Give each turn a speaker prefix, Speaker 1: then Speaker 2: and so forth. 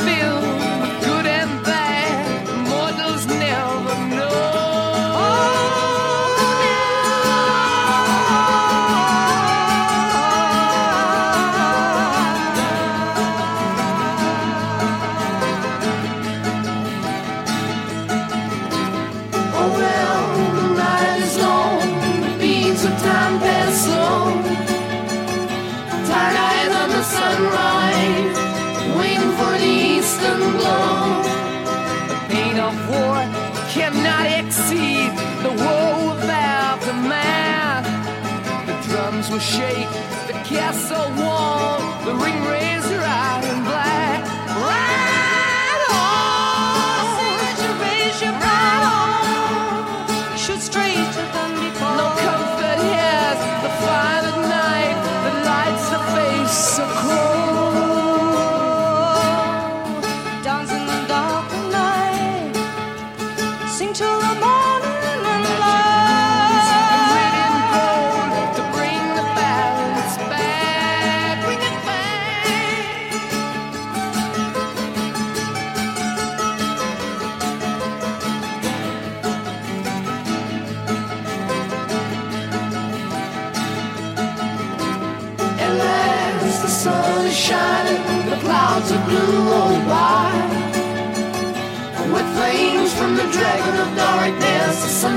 Speaker 1: filled with good and bad. Mortals never know.
Speaker 2: Oh well, the night is long, the beats of time pass slow. Tired eyes on the sunrise, waiting for the eastern glow.
Speaker 1: The pain of war cannot exceed the woe of aftermath. The drums will shake, the castle wall, the ring razor iron black. Ride on, raise your right on, shoot straight to them before. No comfort has the fire at night that lights the face so cold.
Speaker 3: Dance in the dark of night, sing till the morning and light.
Speaker 1: And red and gold to bring the balance back, bring it back.
Speaker 2: At last the sun is shining, the clouds are blue roll by. With flames from the dragon of darkness, the sun